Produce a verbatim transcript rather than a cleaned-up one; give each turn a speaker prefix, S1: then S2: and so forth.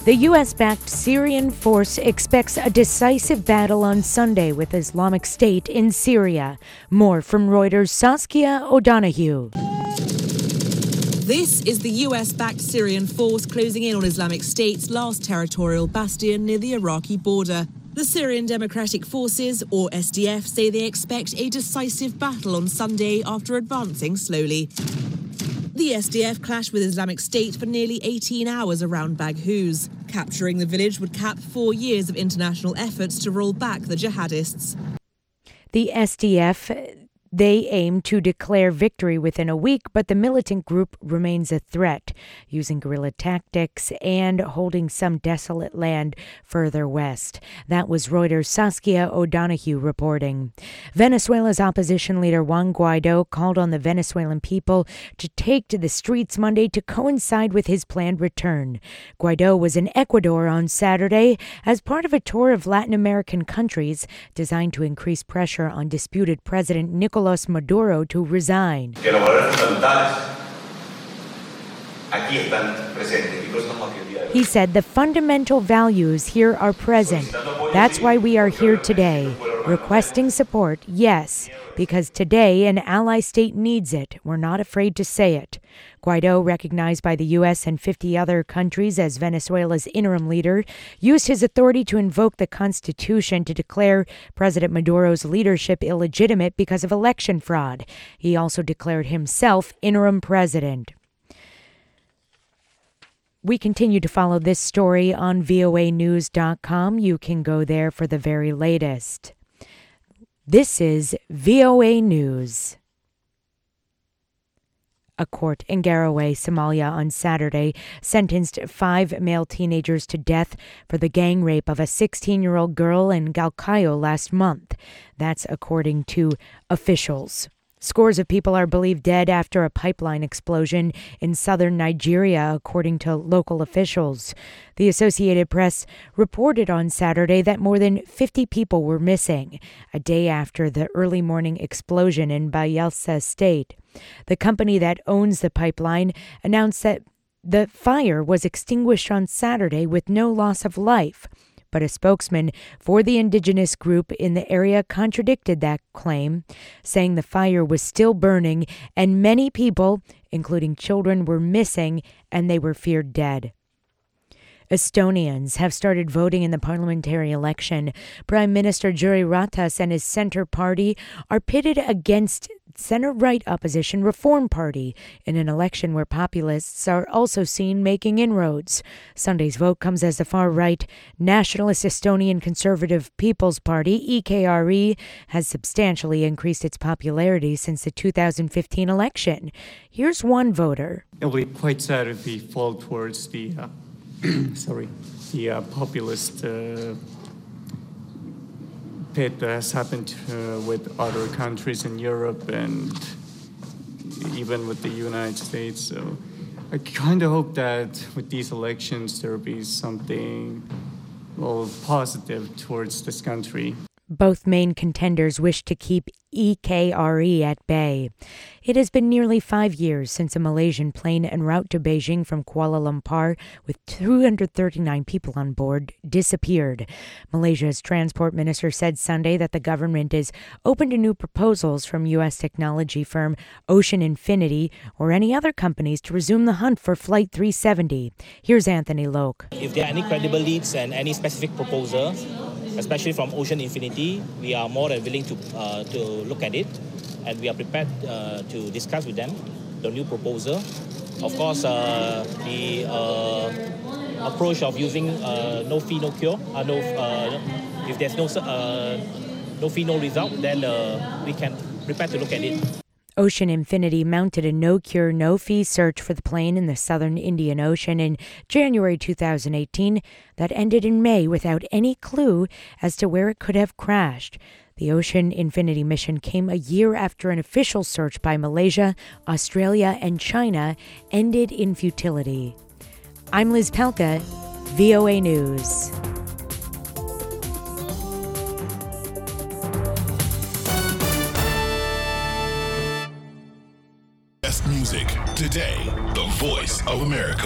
S1: The U S-backed Syrian force expects a decisive battle on Sunday with Islamic State in Syria. More from Reuters' Saskia O'Donoghue.
S2: This is the U S-backed Syrian force closing in on Islamic State's last territorial bastion near the Iraqi border. The Syrian Democratic Forces, or S D F, say they expect a decisive battle on Sunday after advancing slowly. The S D F clashed with Islamic State for nearly eighteen hours around Baghouz. Capturing the village would cap four years of international efforts to roll back the jihadists.
S1: The S D F, they aim to declare victory within a week, but the militant group remains a threat, using guerrilla tactics and holding some desolate land further west. That was Reuters' Saskia O'Donoghue reporting. Venezuela's opposition leader Juan Guaido called on the Venezuelan people to take to the streets Monday to coincide with his planned return. Guaido was in Ecuador on Saturday as part of a tour of Latin American countries designed to increase pressure on disputed President Nicolas Maduro to resign. He said the fundamental values here are present. That's why we are here today. Requesting support, yes, because today an ally state needs it. We're not afraid to say it. Guaido, recognized by the U S and fifty other countries as Venezuela's interim leader, used his authority to invoke the Constitution to declare President Maduro's leadership illegitimate because of election fraud. He also declared himself interim president. We continue to follow this story on V O A news dot com. You can go there for the very latest. This is V O A News. A court in Garowe, Somalia, on Saturday sentenced five male teenagers to death for the gang rape of a sixteen-year-old girl in Galkayo last month. That's according to officials. Scores of people are believed dead after a pipeline explosion in southern Nigeria, according to local officials. The Associated Press reported on Saturday that more than fifty people were missing, a day after the early morning explosion in Bayelsa State. The company that owns the pipeline announced that the fire was extinguished on Saturday with no loss of life. But a spokesman for the indigenous group in the area contradicted that claim, saying the fire was still burning and many people, including children, were missing and they were feared dead. Estonians have started voting in the parliamentary election. Prime Minister Jüri Ratas and his Centre Party are pitted against center-right opposition Reform Party in an election where populists are also seen making inroads. Sunday's vote comes as the far-right Nationalist Estonian Conservative People's Party, E K R E, has substantially increased its popularity since the two thousand fifteen election. Here's one voter.
S3: It'll be quite sad if we fall towards the, uh, sorry, the uh, populist uh, pit that has happened uh, with other countries in Europe and even with the United States. So I kind of hope that with these elections there will be something, well, positive towards this country.
S1: Both main contenders wish to keep E K R E at bay. It has been nearly five years since a Malaysian plane en route to Beijing from Kuala Lumpur with two hundred thirty-nine people on board disappeared. Malaysia's transport minister said Sunday that the government is open to new proposals from U S technology firm Ocean Infinity or any other companies to resume the hunt for Flight three seventy. Here's Anthony Loke.
S4: If there are any credible leads and any specific proposals, especially from Ocean Infinity, we are more than willing to uh, to look at it, and we are prepared uh, to discuss with them the new proposal. Of course, uh, the uh, approach of using uh, no fee, no cure, uh, no uh, if there's no uh, no fee, no result, then uh, we can prepare to look at it.
S1: Ocean Infinity mounted a no-cure, no-fee search for the plane in the southern Indian Ocean in January two thousand eighteen that ended in May without any clue as to where it could have crashed. The Ocean Infinity mission came a year after an official search by Malaysia, Australia, and China ended in futility. I'm Liz Pelka, V O A News.
S5: Best music today, the voice of America.